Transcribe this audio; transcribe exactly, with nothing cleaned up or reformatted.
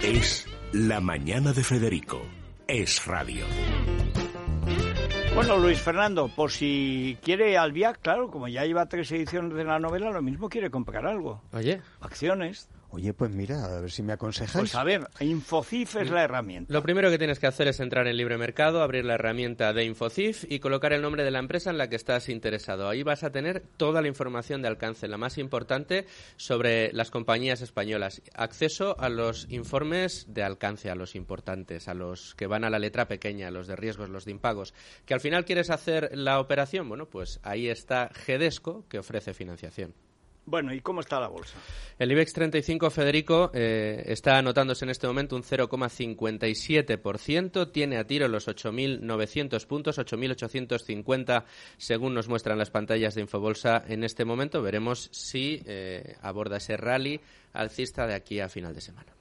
Es La Mañana de Federico. Es radio. Bueno, Luis Fernando, por si quiere Albiac, claro, como ya lleva tres ediciones de la novela, lo mismo quiere comprar algo. Oye. Acciones. Oye, pues mira, a ver si me aconsejáis. Pues a ver, Infocif es la herramienta. Lo primero que tienes que hacer es entrar en Libre Mercado, abrir la herramienta de Infocif y colocar el nombre de la empresa en la que estás interesado. Ahí vas a tener toda la información de alcance, la más importante sobre las compañías españolas. Acceso a los informes de alcance, a los importantes, a los que van a la letra pequeña, los de riesgos, los de impagos. ¿Que al final quieres hacer la operación? Bueno, pues ahí está Gedesco, que ofrece financiación. Bueno, ¿y cómo está la bolsa? El IBEX treinta y cinco, Federico, eh, está anotándose en este momento un cero coma cincuenta y siete por ciento, tiene a tiro los ocho mil novecientos puntos, ocho mil ochocientos cincuenta según nos muestran las pantallas de Infobolsa en este momento. Veremos si eh, aborda ese rally alcista de aquí a final de semana.